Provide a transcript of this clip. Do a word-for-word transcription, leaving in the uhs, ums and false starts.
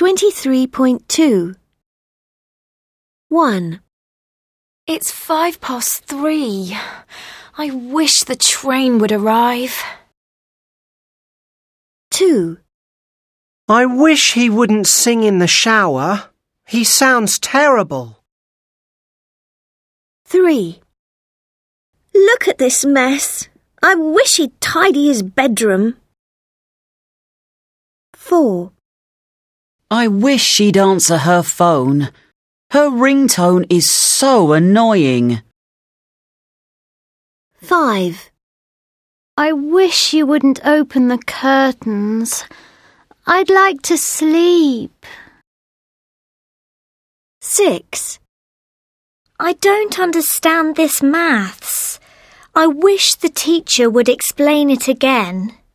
twenty-three point two. one. It's five past three. I wish the train would arrive. two. I wish he wouldn't sing in the shower. He sounds terrible. three. Look at this mess. I wish he'd tidy his bedroom. four. I wish she'd answer her phone. Her ringtone is so annoying. five. I wish you wouldn't open the curtains. I'd like to sleep. six. I don't understand this maths. I wish the teacher would explain it again.